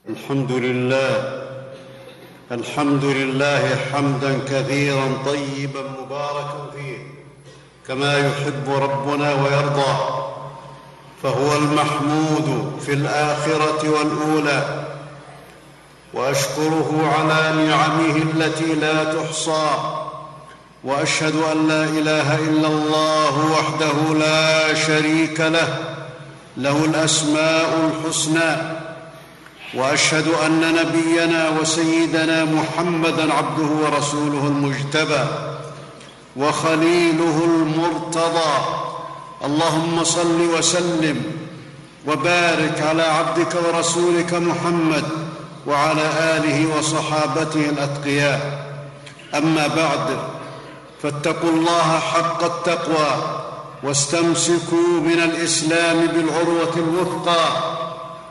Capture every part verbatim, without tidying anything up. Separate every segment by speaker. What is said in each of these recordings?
Speaker 1: الحمد لله الحمد لله حمدا كثيرا طيبا مباركا فيه كما يحب ربنا ويرضى، فهو المحمود في الآخرة والأولى، وأشكره على نعمه التي لا تحصى، وأشهد أن لا إله إلا الله وحده لا شريك له له الأسماء الحسنى، وأشهد أن نبينا وسيدنا محمدًا عبده ورسوله المجتبى وخليله المرتضى. اللهم صل وسلم وبارك على عبدك ورسولك محمد وعلى آله وصحابته الأتقياء. أما بعد، فاتقوا الله حق التقوى واستمسكوا من الإسلام بالعروة الوثقى.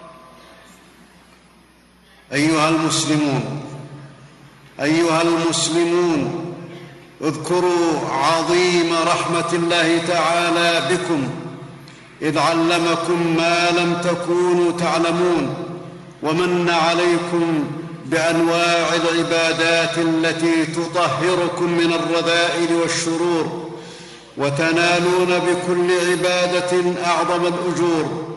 Speaker 1: أيها المسلمون أيها المسلمون اذكروا عظيم رحمة الله تعالى بكم، إذ علمكم ما لم تكونوا تعلمون، ومن عليكم بأنواع العبادات التي تطهركم من الرذائل والشرور، وتنالون بكل عبادة أعظم الأجور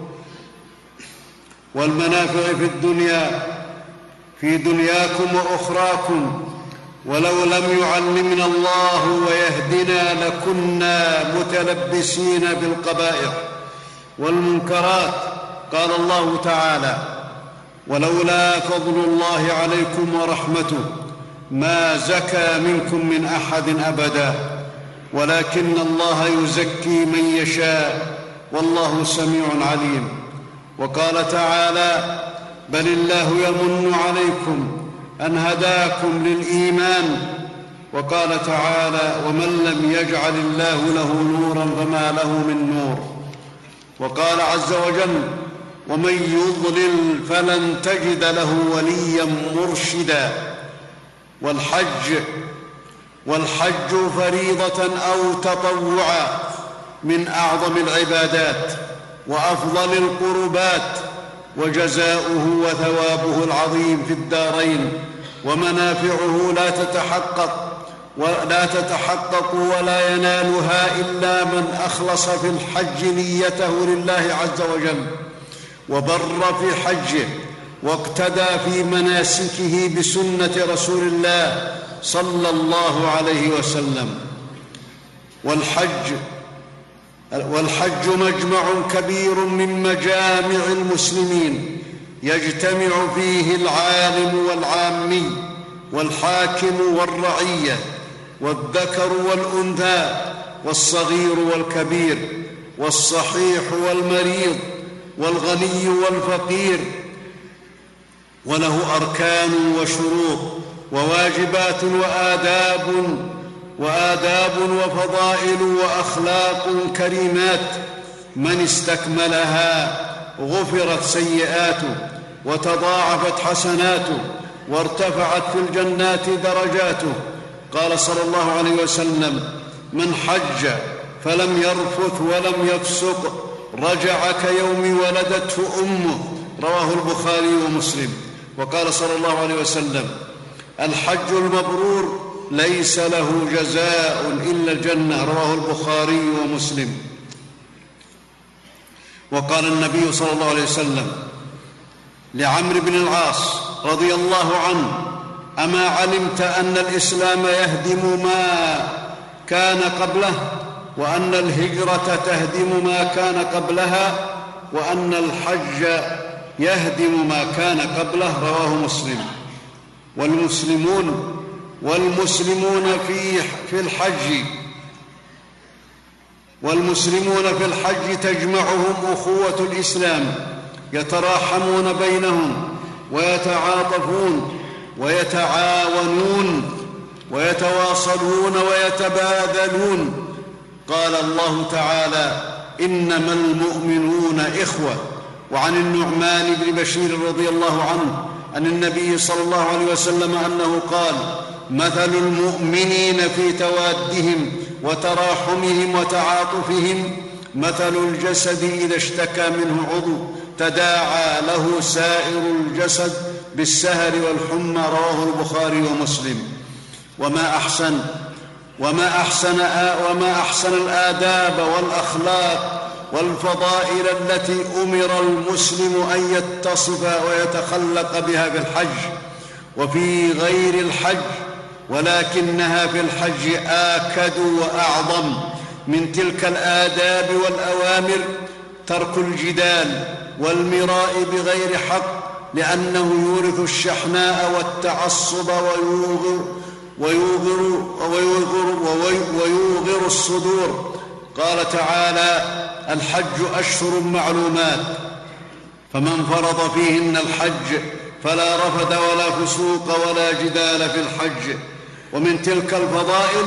Speaker 1: والمنافع في الدنيا في دنياكم وأخراكم. ولو لم يعلمنا الله ويهدنا لكنا متلبسين بالقبائح والمنكرات. قال الله تعالى: ولولا فضل الله عليكم ورحمته ما زكى منكم من أحد أبدا، ولكن الله يزكي من يشاء والله سميع عليم. وقال تعالى: بل الله يمن عليكم أن هداكم للإيمان. وقال تعالى: ومن لم يجعل الله له نورا فما له من نور. وقال عز وجل: ومن يضلل فلن تجد له وليا مرشدا. والحج والحج فريضة أو تطوعا من أعظم العبادات وأفضل القربات، وجزاؤه وثوابه العظيم في الدارين، ومنافعه لا تتحقق ولا تتحقق ولا ينالها إلا من أخلص في الحج نيته لله عز وجل، وبر في حجه، واقتدى في مناسكه بسنة رسول الله صلى الله عليه وسلم. والحج والحج مجمع كبير من مجامع المسلمين، يجتمع فيه العالم والعامي، والحاكم والرعية، والذكر والأنثى، والصغير والكبير، والصحيح والمريض، والغني والفقير، وله أركان وشروط وواجبات وآداب وآداب وفضائل وأخلاق كريمات. من استكملها غفرت سيئاته، وتضاعفت حسناته، وارتفعت في الجنات درجاته. قال صلى الله عليه وسلم: من حج فلم يرفث ولم يفسق رجع كيوم ولدته أمه. رواه البخاري ومسلم. وقال صلى الله عليه وسلم: الحج المبرور ليس له جزاء إلا الجنة. رواه البخاري ومسلم. وقال النبي صلى الله عليه وسلم لعمرو بن العاص رضي الله عنه: أما علمت أن الإسلام يهدم ما كان قبله، وأن الهجرة تهدم ما كان قبلها، وأن الحج يهدم ما كان قبله. رواه مسلم. والمسلمون والمسلمون في في الحج والمسلمون في الحج تجمعهم أخوة الإسلام، يتراحمون بينهم، ويتعاطفون، ويتعاونون، ويتواصلون، ويتبادلون. قال الله تعالى: إنما المؤمنون إخوة. وعن النعمان بن بشير رضي الله عنه عن النبي صلى الله عليه وسلم أنه قال: مثل المؤمنين في توادهم وتراحمهم وتعاطفهم مثل الجسد إذا اشتكى منه عضو تداعى له سائر الجسد بالسهر والحمى. رواه البخاري ومسلم. وما أحسن وما أحسن وما أحسن الآداب والأخلاق والفضائل التي أمر المسلم أن يتصف ويتخلق بها في الحج وفي غير الحج، ولكنها في الحج آكد وأعظم. من تلك الآداب والأوامر ترك الجدال والمراء بغير حق، لأنه يورث الشحناء والتعصب ويوغر ويوغر ويوغر ويوغر الصدور. قال تعالى: الحج أشهر معلومات، فمن فرض فيهن الحج فلا رفث ولا فسوق ولا جدال في الحج. ومن تلك الفضائل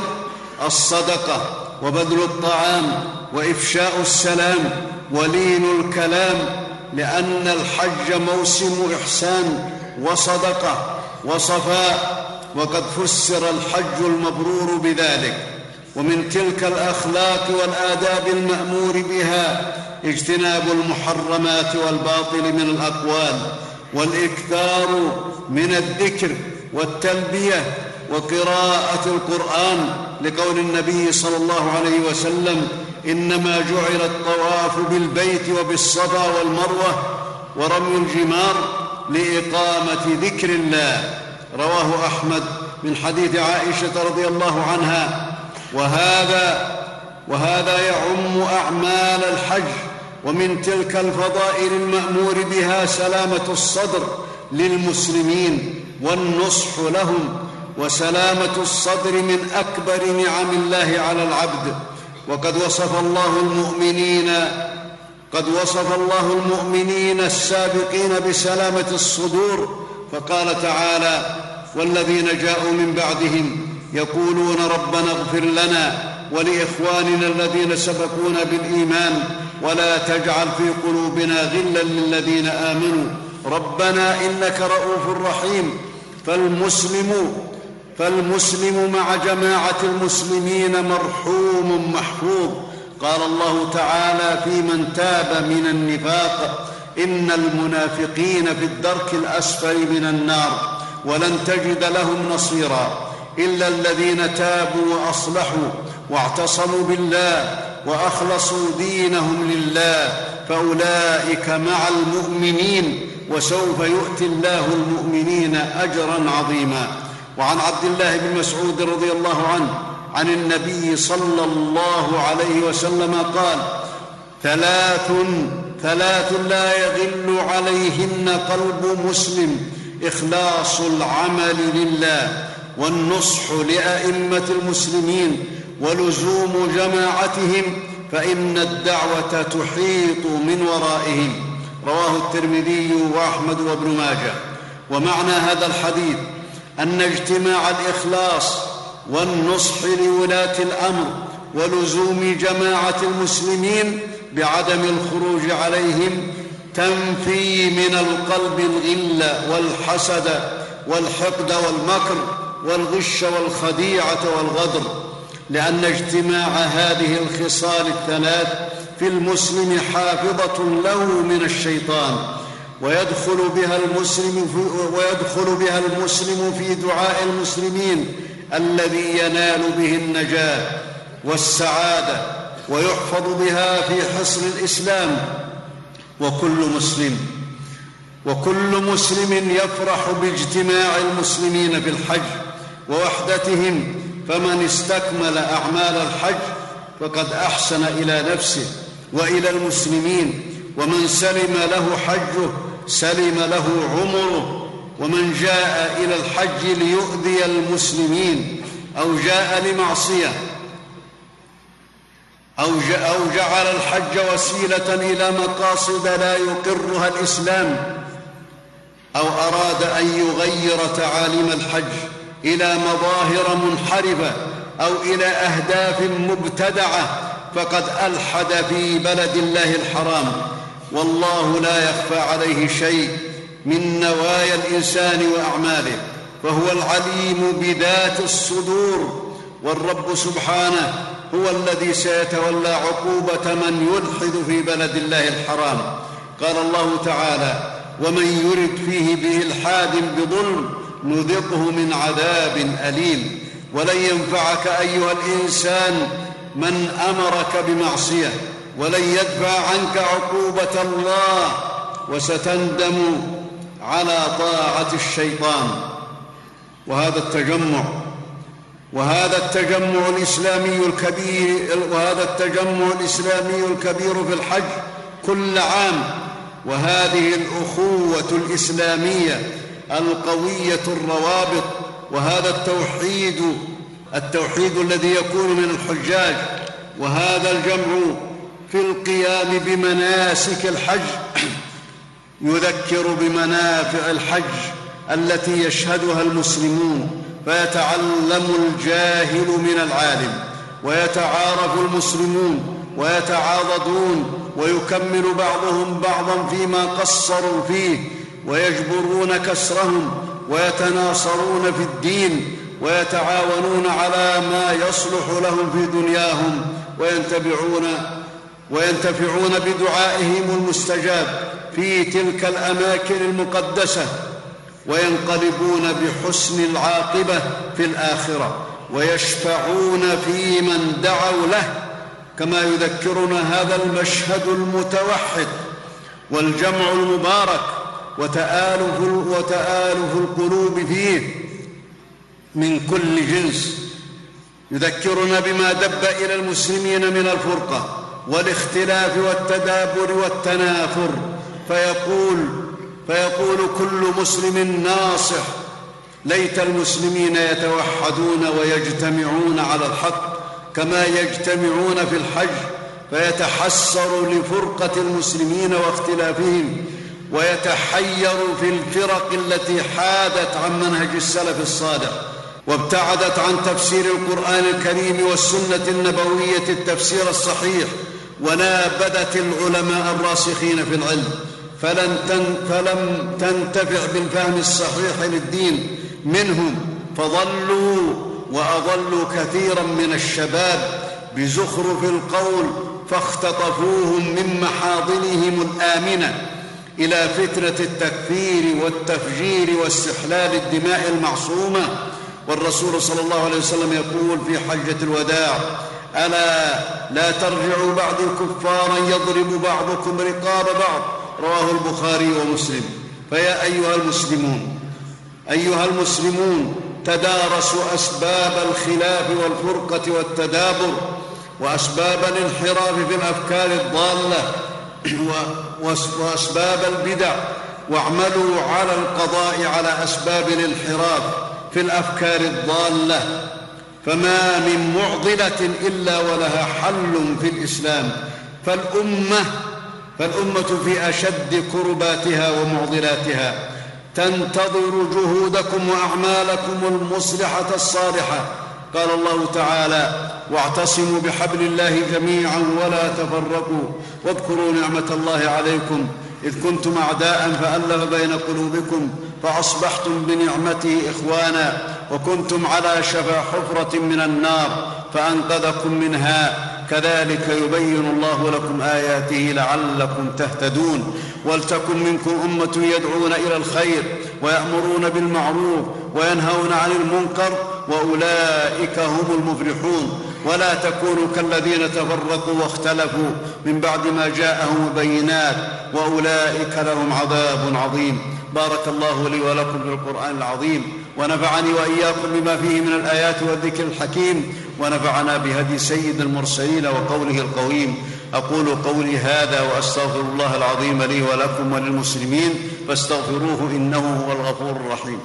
Speaker 1: الصدقة وبذل الطعام وإفشاء السلام ولين الكلام، لأن الحج موسم إحسان وصدقة وصفاء، وقد فسر الحج المبرور بذلك. ومن تلك الأخلاق والآداب المأمور بها اجتناب المحرمات والباطل من الأقوال، والإكثار من الذكر والتلبية وقراءة القرآن، لقول النبي صلى الله عليه وسلم: إنما جعل الطواف بالبيت وبالصفا والمروة ورمي الجمار لإقامة ذكر الله. رواه أحمد من حديث عائشة رضي الله عنها. وهذا وهذا يعم أعمال الحج. ومن تلك الفضائل المأمور بها سلامة الصدر للمسلمين والنصح لهم، وسلامة الصدر من أكبر نعم الله على العبد. وقد وصف الله المؤمنين قد وصف الله المؤمنين السابقين بسلامة الصدور، فقال تعالى: والذين جاءوا من بعدهم يقولون ربنا اغفر لنا ولإخواننا الذين سبقونا بالإيمان ولا تجعل في قلوبنا غلا للذين آمنوا ربنا إنك رؤوف رحيم. فالمسلم فالمسلم مع جماعة المسلمين مرحوم محفوظ. قال الله تعالى في من تاب من النفاق: إن المنافقين في الدرك الأسفل من النار ولن تجد لهم نصيرا إلا الذين تابوا وأصلحوا واعتصموا بالله وأخلصوا دينهم لله فأولئك مع المؤمنين وسوف يؤتي الله المؤمنين أجرا عظيما. وعن عبد الله بن مسعود رضي الله عنه عن النبي صلى الله عليه وسلم قال: ثلاث ثلاث لا يغل عليهن قلب مسلم: إخلاص العمل لله، والنصح لأئمة المسلمين، ولزوم جماعتهم، فإن الدعوة تحيط من ورائهم. رواه الترمذي وأحمد وابن ماجه. ومعنى هذا الحديث أن اجتماع الإخلاص والنصح لولاة الأمر ولزوم جماعة المسلمين بعدم الخروج عليهم تنفي من القلب الغل والحسد والحقد والمكر والغش والخديعة والغدر، لأن اجتماع هذه الخصال الثلاث في المسلم حافظة له من الشيطان، ويدخل بها المسلم في, ويدخل بها المسلم في دعاء المسلمين الذي ينال به النجاة والسعادة، ويحفظ بها في حصن الإسلام. وكل مسلم وكل مسلم يفرح باجتماع المسلمين في الحج ووحدتهم، فمن استكمل أعمال الحج فقد أحسن إلى نفسه وإلى المسلمين، ومن سلم له حجه سلم له عمره. ومن جاء إلى الحج ليؤذي المسلمين أو جاء لمعصية أو جعل الحج وسيلة إلى مقاصد لا يقرها الإسلام، أو أراد أن يغير تعاليم الحج إلى مظاهر منحرفة أو إلى أهداف مبتدعة، فقد ألحد في بلد الله الحرام، والله لا يخفى عليه شيء من نوايا الإنسان وأعماله، فهو العليم بذات الصدور. والرب سبحانه هو الذي سيتولى عقوبة من يلحد في بلد الله الحرام، قال الله تعالى: ومن يرد فيه بإلحاد بظلم نذقه من عذاب أليم. ولن ينفعك أيها الإنسان من أمرك بمعصية، ولن يدفع عنك عقوبة الله، وستندم على طاعة الشيطان. وهذا التجمع وهذا التجمع الإسلامي الكبير وهذا التجمع الإسلامي الكبير في الحج كل عام، وهذه الأخوة الإسلامية القوية الروابط، وهذا التوحيد التوحيد الذي يكون من الحجاج، وهذا الجمع في القيام بمناسك الحج يذكر بمنافع الحج التي يشهدها المسلمون، فيتعلم الجاهل من العالم، ويتعارف المسلمون ويتعاضدون، ويكمل بعضهم بعضا فيما قصروا فيه، ويجبرون كسرهم، ويتناصرون في الدين، ويتعاونون على ما يصلح لهم في دنياهم، وينتفعون وينتفعون بدعائهم المستجاب في تلك الأماكن المقدسة، وينقلبون بحسن العاقبة في الآخرة، ويشفعون في من دعوا له، كما يذكرنا هذا المشهد المتوحد والجمع المبارك وتآلف, وتآلف القلوب فيه من كل جنس، يذكرنا بما دب إلى المسلمين من الفرقة والاختلاف والتدابر والتنافر، فيقول فيقول كل مسلم ناصح: ليت المسلمين يتوحدون ويجتمعون على الحق كما يجتمعون في الحج، فيتحسر لفرقة المسلمين واختلافهم، ويتحير في الفرق التي حادت عن منهج السلف الصالح وابتعدت عن تفسير القرآن الكريم والسنة النبوية التفسير الصحيح، ونابدت العلماء الراسخين في العلم، فلن تن فلم تنتفع بالفهم الصحيح للدين منهم، فضلوا وأضلوا كثيرا من الشباب بزخرف القول، فاختطفوهم من محاضنهم الآمنة إلى فتنة التكفير والتفجير واستحلال الدماء المعصومة. والرسول صلى الله عليه وسلم يقول في حجة الوداع: ألا لا ترجعوا بعد كفارا يضرب بعضكم رقاب بعض، رواه البخاري ومسلم. فيا أيها المسلمون أيها المسلمون تدارسوا أسباب الخلاف والفرقة والتدابر، وأسباب الانحراف في الأفكار الضالة، وأسباب البدع، واعملوا على القضاء على أسباب الانحراف في الأفكار الضالة، فما من معضلة إلا ولها حل في الإسلام، فالأمة فالأمة في أشد كرباتها ومعضلاتها تنتظر جهودكم وأعمالكم المصلحة الصالحة. قال الله تعالى: واعتصموا بحبل الله جميعا ولا تفرقوا واذكروا نعمة الله عليكم إذ كنتم أعداء فألف بين قلوبكم فأصبحتم بنعمته إخوانا وكنتم على شفا حفرة من النار فأنقذكم منها كذلك يبين الله لكم آياته لعلكم تهتدون. ولتكن منكم أمة يدعون إلى الخير ويأمرون بالمعروف وينهون عن المنكر وأولئك هم المفلحون. ولا تكونوا كالذين تفرقوا واختلفوا من بعد ما جاءهم البينات وأولئك لهم عذاب عظيم. بارك الله لي ولكم في القرآن العظيم، ونفعني وإياكم بما فيه من الآيات والذكر الحكيم، ونفعنا بهدي سيد المرسلين وقوله القويم. أقول قولي هذا وأستغفر الله العظيم لي ولكم وللمسلمين فاستغفروه إنه هو الغفور الرحيم.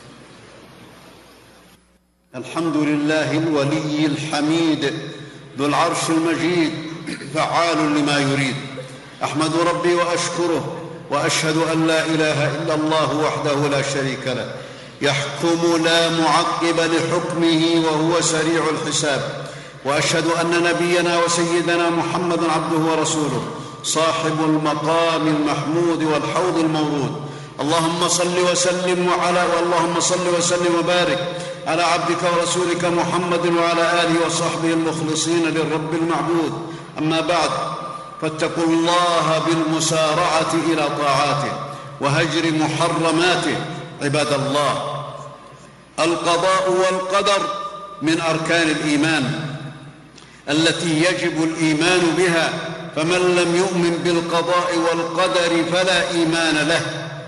Speaker 1: الحمد لله الولي الحميد ذو العرش المجيد فعال لما يريد. أحمد ربي وأشكره وأشهد أن لا إله إلا الله وحده لا شريك له يحكم لا معقب لحكمه وهو سريع الحساب. وأشهد أن نبينا وسيدنا محمد عبده ورسوله صاحب المقام المحمود والحوض المورود. اللهم صل وسلم وعلى واللهم صل وسلم وبارك على عبدك ورسولك محمد وعلى آله وصحبه المخلصين للرب المعبود. أما بعد، فاتقوا الله بالمسارعة إلى طاعاته وهجر محرماته. عباد الله، القضاء والقدر من أركان الإيمان التي يجب الإيمان بها، فمن لم يؤمن بالقضاء والقدر فلا إيمان له.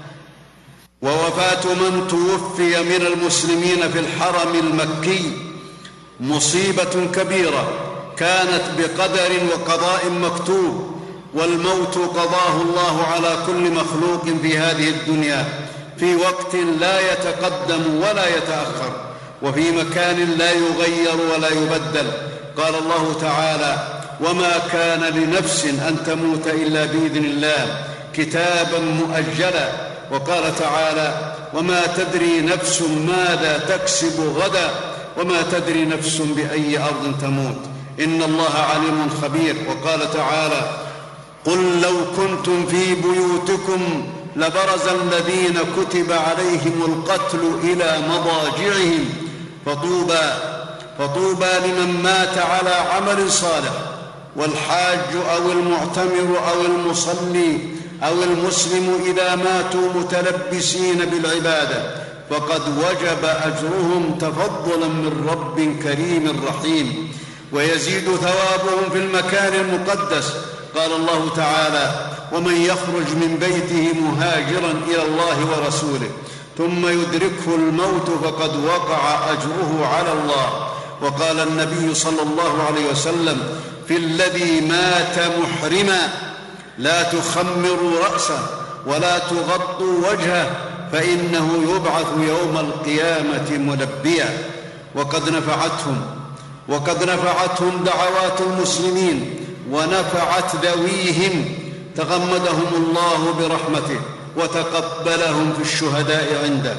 Speaker 1: ووفاة من توفي من المسلمين في الحرم المكي مصيبة كبيرة كانت بقدر وقضاء مكتوب، والموت قضاه الله على كل مخلوق في هذه الدنيا في وقت لا يتقدم ولا يتأخر، وفي مكان لا يغير ولا يبدل. قال الله تعالى: وما كان لنفس أن تموت إلا بإذن الله كتابا مؤجلا. وقال تعالى: وما تدري نفس ماذا تكسب غدا وما تدري نفس بأي أرض تموت إن الله عليم خبير. وقال تعالى: قل لو كنتم في بيوتكم لبرز الذين كتب عليهم القتل إلى مضاجعهم فطوبى فطوبى لمن مات على عمل صالح. والحاج أو المعتمر أو المصلي أو المسلم إذا ماتوا متلبسين بالعبادة فقد وجب أجرهم تفضلا من رب كريم رحيم، ويزيد ثوابهم في المكان المقدس. قال الله تعالى: ومن يخرج من بيته مهاجرا إلى الله ورسوله ثم يدركه الموت فقد وقع أجره على الله. وقال النبي صلى الله عليه وسلم في الذي مات محرما: لا تخمروا رأسه ولا تغطوا وجهه فإنه يبعث يوم القيامة ملبيا. وقد نفعتهم وقد نفعتهم دعوات المسلمين ونفعت ذويهم، تغمدهم الله برحمته وتقبلهم في الشهداء عنده،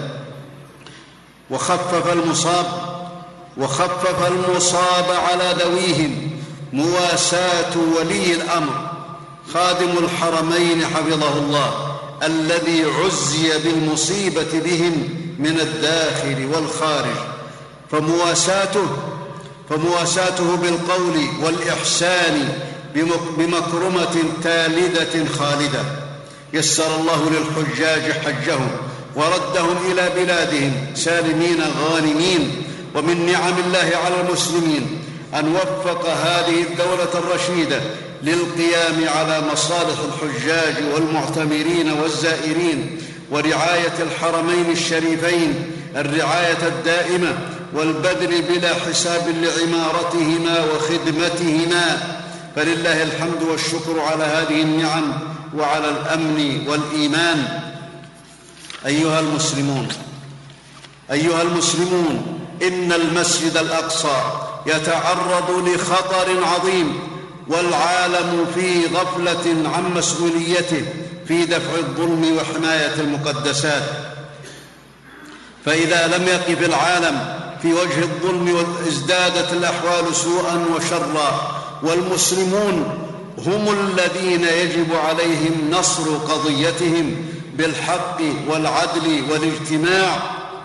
Speaker 1: وخفف المصاب وخفف المصاب على ذويهم. مواساة ولي الأمر خادم الحرمين حفظه الله الذي عزي بالمصيبة بهم من الداخل والخارج، فمواساته فمواساته بالقول والإحسان بمكرمة تالدة خالدة. يسر الله للحجاج حجهم وردهم إلى بلادهم سالمين غانمين. ومن نعم الله على المسلمين أن وفق هذه الدولة الرشيدة للقيام على مصالح الحجاج والمعتمرين والزائرين ورعاية الحرمين الشريفين الرعاية الدائمة والبذل بلا حساب لعمارتهما وخدمتهما، فلله الحمد والشكر على هذه النعم وعلى الأمن والإيمان. أيها المسلمون أيها المسلمون إن المسجد الأقصى يتعرض لخطر عظيم، والعالم في غفلة عن مسؤوليته في دفع الظلم وحماية المقدسات. فإذا لم يقف العالم في وجه الظلم ازدادت الأحوال سوءا وشرا، والمسلمون هم الذين يجب عليهم نصر قضيتهم بالحق والعدل والاجتماع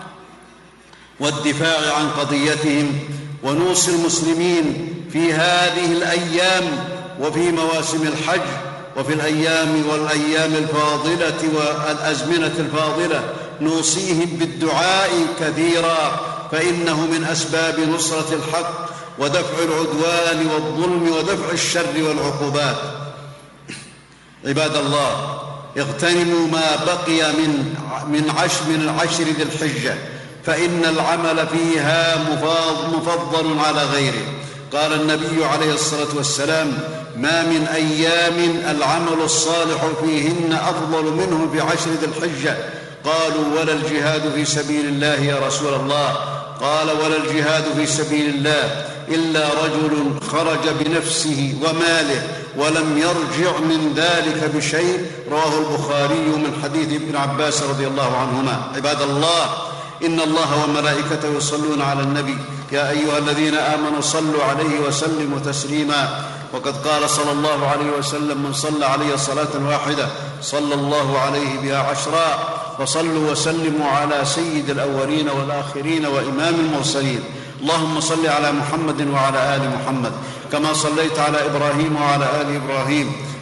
Speaker 1: والدفاع عن قضيتهم. ونوصي المسلمين في هذه الأيام وفي مواسم الحج وفي الأيام والأيام الفاضلة والأزمنة الفاضلة نوصيهم بالدعاء كثيرا، فإنه من أسباب نصرة الحق ودفع العدوان والظلم ودفع الشر والعقوبات. عباد الله، اغتنموا ما بقي من من عشر من العشر ذي الحجة، فإن العمل فيها مفضل على غيره. قال النبي عليه الصلاة والسلام: ما من أيام العمل الصالح فيهن أفضل منه في عشر ذي الحجة. قالوا: ولا الجهاد في سبيل الله يا رسول الله؟ قال: ولا الجهاد في سبيل الله إلا رجل خرج بنفسه وماله ولم يرجع من ذلك بشيء. رواه البخاري من حديث ابن عباس رضي الله عنهما. عباد الله، إن الله وملائكته يصلون على النبي يا أيها الذين آمنوا صلوا عليه وسلموا تسليما. وقد قال صلى الله عليه وسلم: من صلى علي صلاة واحدة صلى الله عليه بها عشرا. فصلوا وسلموا على سيد الأولين والآخرين وإمام المرسلين. اللهم صل على محمد وعلى آل محمد كما صليت على إبراهيم وعلى آل إبراهيم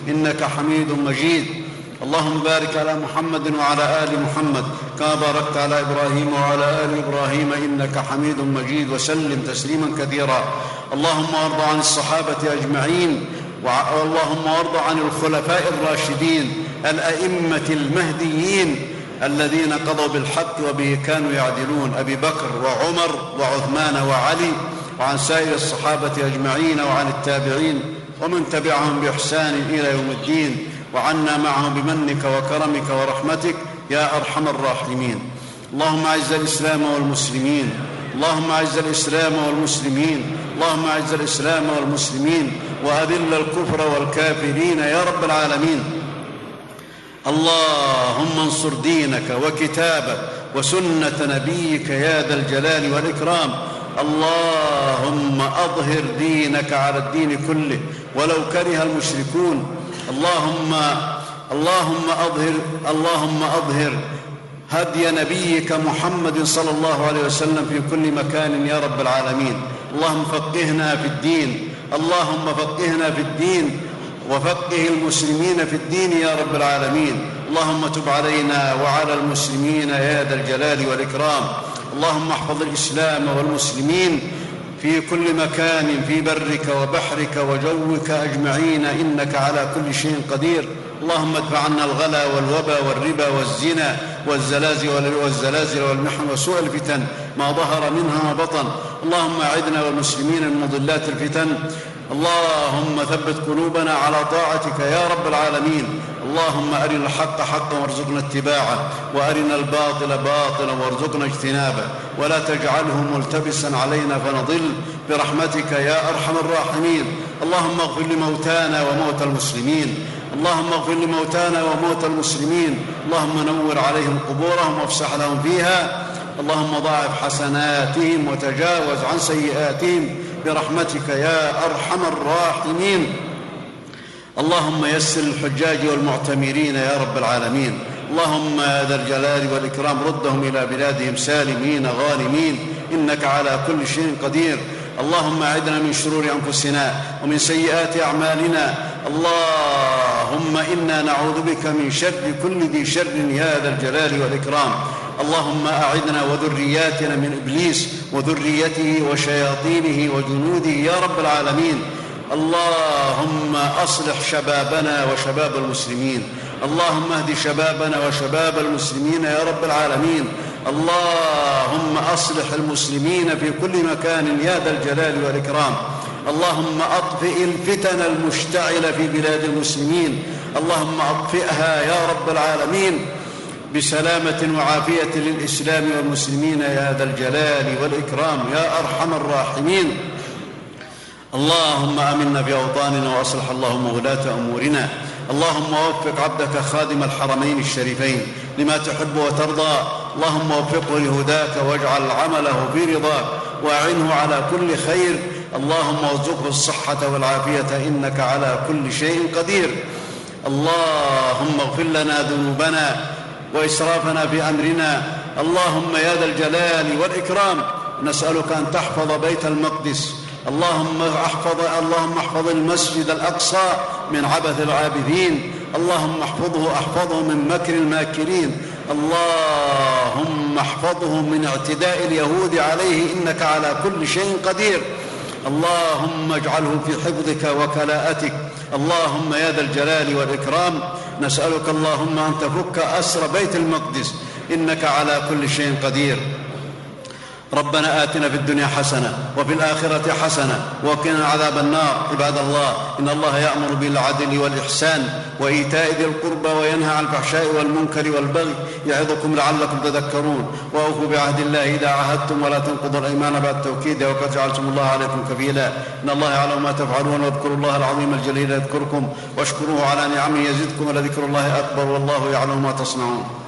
Speaker 1: إنك حميد مجيد. اللهم بارك على محمد وعلى آل محمد كما باركت على إبراهيم وعلى آل إبراهيم إنك حميد مجيد، وسلم تسليما كثيرا. اللهم وارض عن الصحابة أجمعين، اللهم وارض عن الخلفاء الراشدين الأئمة المهديين الذين قضوا بالحق وبه كانوا يعدلون، أبي بكر وعمر وعثمان وعلي، وعن سائر الصحابة أجمعين، وعن التابعين ومن تبعهم بإحسان إلى يوم الدين، وعنا معهم بمنك وكرمك ورحمتك يا أرحم الراحمين. اللهم أعز الإسلام والمسلمين، اللهم أعز الإسلام والمسلمين، اللهم أعز الإسلام والمسلمين، وأذل الكفر والكافرين يا رب العالمين. اللهم انصر دينك وكتابك وسنة نبيك يا ذا الجلال والإكرام. اللهم أظهر دينك على الدين كله ولو كره المشركون. اللهم اللهم أظهر اللهم أظهر هدي نبيك محمد صلى الله عليه وسلم في كل مكان يا رب العالمين. اللهم فقهنا في الدين، اللهم فقهنا في الدين وفقه المسلمين في الدين يا رب العالمين. اللهم تب علينا وعلى المسلمين يا ذا الجلال والإكرام. اللهم احفظ الإسلام والمسلمين في كل مكان في برك وبحرك وجوك أجمعين إنك على كل شيء قدير. اللهم ادفع عنا الغلا والوبا والربا والزنا والزلازل والزلازل والمحن وسوء الفتن ما ظهر منها ما بطن. اللهم أعذنا والمسلمين من مضلات الفتن. اللهم ثبت قلوبنا على طاعتك يا رب العالمين. اللهم أرنا الحق حقا وارزقنا اتباعه، وأرنا الباطل باطلا وارزقنا اجتنابه، ولا تجعله ملتبسا علينا فنضل برحمتك يا أرحم الراحمين. اللهم اغفر لموتانا وموتى المسلمين، اللهم اغفر لموتانا وموتى المسلمين. اللهم نور عليهم قبورهم وافسح لهم فيها. اللهم ضاعف حسناتهم وتجاوز عن سيئاتهم برحمتك يا أرحم الراحمين. اللهم يسر الحجاج والمعتمرين يا رب العالمين. اللهم يا ذا الجلال والإكرام ردهم إلى بلادهم سالمين غانمين إنك على كل شيء قدير. اللهم أعذنا من شرور أنفسنا ومن سيئات أعمالنا. اللهم إنا نعوذ بك من شر كل ذي شر يا ذا الجلال والإكرام. اللهم أعذنا وذرياتنا من إبليس وذريته وشياطينه وجنوده يا رب العالمين. اللهم أصلح شبابنا وشباب المسلمين، اللهم اهد شبابنا وشباب المسلمين يا رب العالمين. اللهم أصلح المسلمين في كل مكان يا ذا الجلال والإكرام. اللهم أطفئ الفتن المشتعلة في بلاد المسلمين، اللهم أطفئها يا رب العالمين بسلامة وعافية للإسلام والمسلمين يا ذا الجلال والإكرام يا أرحم الراحمين. اللهم آمنا في أوطاننا وأصلح اللهم ولاة أمورنا. اللهم وفق عبدك خادم الحرمين الشريفين لما تحب وترضى. اللهم وفقه لهداك واجعل عمله في رضاك وأعنه على كل خير. اللهم ارزقه الصحة والعافية إنك على كل شيء قدير. اللهم اغفر لنا ذنوبنا وإسرافنا في أمرنا. اللهم يا ذا الجلال والإكرام نسألك أن تحفظ بيت المقدس. اللهم احفظ اللهم احفظ المسجد الأقصى من عبث العابثين. اللهم احفظه احفظه من مكر الماكرين. اللهم احفظه من اعتداء اليهود عليه إنك على كل شيء قدير. اللهم اجعله في حفظك وكلاءتك. اللهم يا ذا الجلال والإكرام نسألك اللهم أن تفك أسر بيت المقدس إنك على كل شيء قدير. ربنا آتنا في الدنيا حسنة وفي الآخرة حسنة وقنا عذاب النار. عباد الله، إن الله يأمر بالعدل والإحسان وإيتاء ذي القربى وينهى عن الفحشاء والمنكر والبغي يعظكم لعلكم تذكرون. وأوفوا بعهد الله إذا عاهدتم ولا تنقضوا الأيمان بعد توكيدها وقد جعلتم الله عليكم كفيلا. إن الله يعلم ما تفعلون واذكروا الله العظيم الجليل يذكركم واشكروه على نعمه يزدكم ولذكر الله أكبر والله يعلم ما تصنعون.